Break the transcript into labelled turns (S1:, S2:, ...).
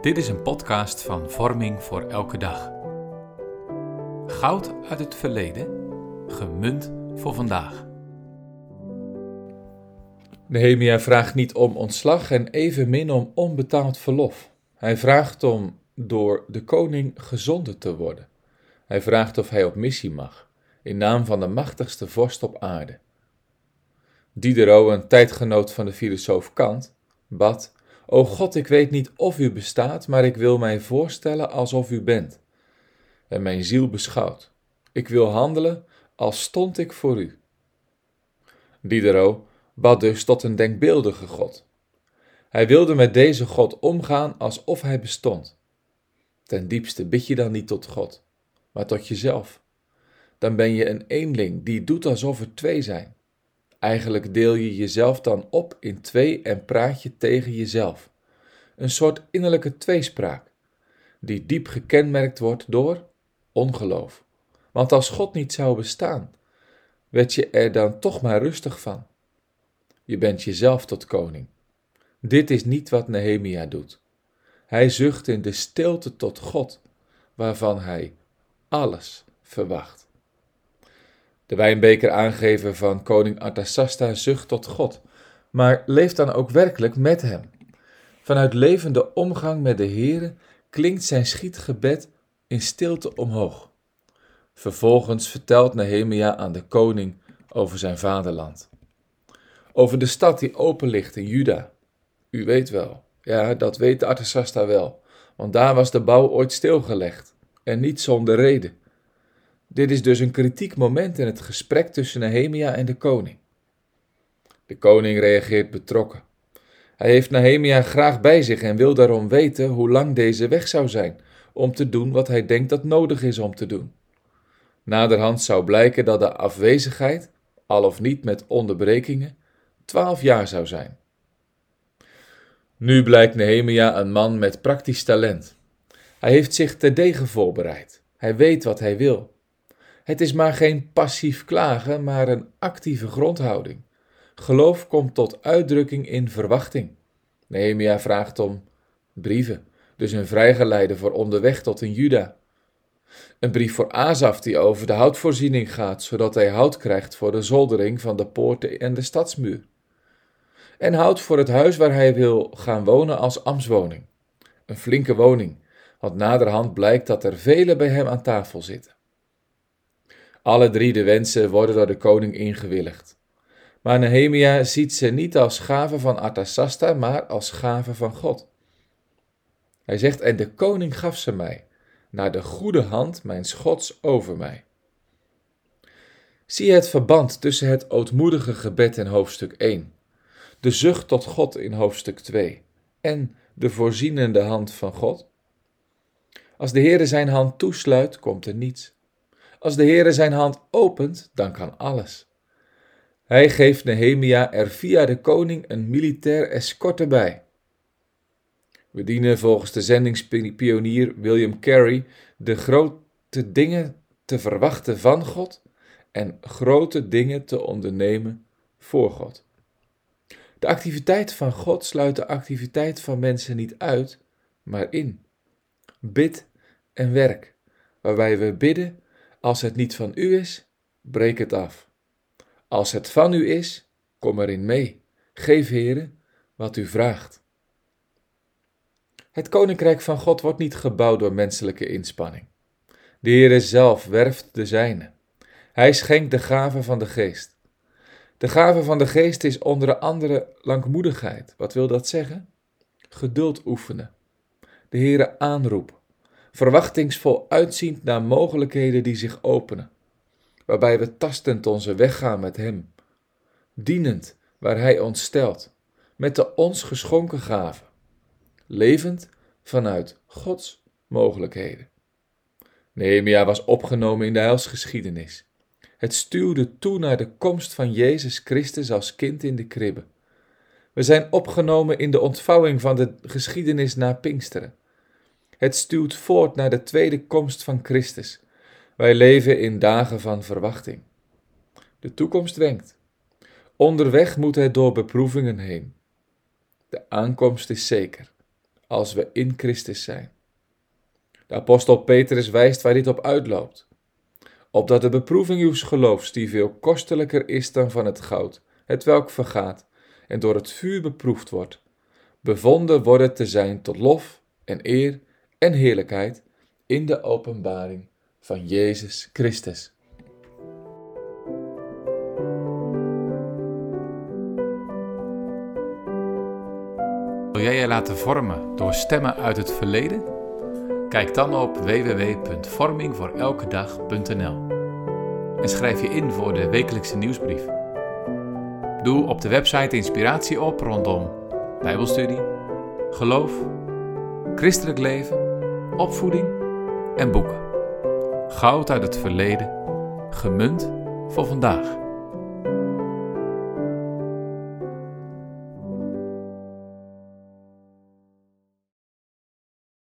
S1: Dit is een podcast van Vorming voor elke dag. Goud uit het verleden, gemunt voor vandaag.
S2: Nehemia vraagt niet om ontslag en evenmin om onbetaald verlof. Hij vraagt om door de koning gezonden te worden. Hij vraagt of hij op missie mag, in naam van de machtigste vorst op aarde. Diderot, een tijdgenoot van de filosoof Kant, bad: O God, ik weet niet of u bestaat, maar ik wil mij voorstellen alsof u bent en mijn ziel beschouwt. Ik wil handelen als stond ik voor u. Diderot bad dus tot een denkbeeldige God. Hij wilde met deze God omgaan alsof hij bestond. Ten diepste bid je dan niet tot God, maar tot jezelf. Dan ben je een eenling die doet alsof er twee zijn. Eigenlijk deel je jezelf dan op in twee en praat je tegen jezelf. Een soort innerlijke tweespraak, die diep gekenmerkt wordt door ongeloof. Want als God niet zou bestaan, werd je er dan toch maar rustig van. Je bent jezelf tot koning. Dit is niet wat Nehemia doet. Hij zucht in de stilte tot God, waarvan hij alles verwacht. De wijnbeker aangever van koning Artasasta zucht tot God, maar leeft dan ook werkelijk met hem. Vanuit levende omgang met de Heere klinkt zijn schietgebed in stilte omhoog. Vervolgens vertelt Nehemia aan de koning over zijn vaderland. Over de stad die open ligt in Juda. U weet wel, ja, dat weet de Artasasta wel, want daar was de bouw ooit stilgelegd en niet zonder reden. Dit is dus een kritiek moment in het gesprek tussen Nehemia en de koning. De koning reageert betrokken. Hij heeft Nehemia graag bij zich en wil daarom weten hoe lang deze weg zou zijn om te doen wat hij denkt dat nodig is om te doen. Naderhand zou blijken dat de afwezigheid, al of niet met onderbrekingen, 12 jaar zou zijn. Nu blijkt Nehemia een man met praktisch talent. Hij heeft zich terdege voorbereid. Hij weet wat hij wil. Het is maar geen passief klagen, maar een actieve grondhouding. Geloof komt tot uitdrukking in verwachting. Nehemia vraagt om brieven, dus een vrijgeleide voor onderweg tot in Juda. Een brief voor Asaf die over de houtvoorziening gaat, zodat hij hout krijgt voor de zoldering van de poorten en de stadsmuur. En hout voor het huis waar hij wil gaan wonen als ambtswoning. Een flinke woning, want naderhand blijkt dat er velen bij hem aan tafel zitten. Alle 3 de wensen worden door de koning ingewilligd. Maar Nehemia ziet ze niet als gave van Artasasta, maar als gave van God. Hij zegt: en de koning gaf ze mij, naar de goede hand mijns Gods over mij. Zie het verband tussen het ootmoedige gebed in hoofdstuk 1, de zucht tot God in hoofdstuk 2 en de voorzienende hand van God. Als de Heere zijn hand toesluit, komt er niets. Als de Heere zijn hand opent, dan kan alles. Hij geeft Nehemia er via de koning een militair escorte bij. We dienen volgens de zendingspionier William Carey de grote dingen te verwachten van God en grote dingen te ondernemen voor God. De activiteit van God sluit de activiteit van mensen niet uit, maar in. Bid en werk, waarbij we bidden: als het niet van u is, breek het af. Als het van u is, kom erin mee. Geef, Heere, wat u vraagt. Het koninkrijk van God wordt niet gebouwd door menselijke inspanning. De Heere zelf werft de zijne. Hij schenkt de gave van de geest. De gave van de geest is onder andere langmoedigheid. Wat wil dat zeggen? Geduld oefenen. De Heere aanroepen. Verwachtingsvol uitziend naar mogelijkheden die zich openen, waarbij we tastend onze weg gaan met hem, dienend waar hij ons stelt, met de ons geschonken gaven, levend vanuit Gods mogelijkheden. Nehemia was opgenomen in de heilsgeschiedenis. Het stuwde toe naar de komst van Jezus Christus als kind in de kribbe. We zijn opgenomen in de ontvouwing van de geschiedenis na Pinksteren. Het stuwt voort naar de tweede komst van Christus. Wij leven in dagen van verwachting. De toekomst wenkt. Onderweg moet het door beproevingen heen. De aankomst is zeker. als we in Christus zijn. De apostel Petrus wijst waar dit op uitloopt. Opdat de beproeving uws geloofs, die veel kostelijker is dan van het goud, hetwelk vergaat en door het vuur beproefd wordt, bevonden worden te zijn tot lof en eer en heerlijkheid in de openbaring van Jezus Christus.
S1: Wil jij je laten vormen door stemmen uit het verleden? Kijk dan op www.vormingvoorelkedag.nl en schrijf je in voor de wekelijkse nieuwsbrief. Doe op de website inspiratie op rondom Bijbelstudie, geloof, christelijk leven, opvoeding en boeken. Goud uit het verleden, gemunt voor vandaag.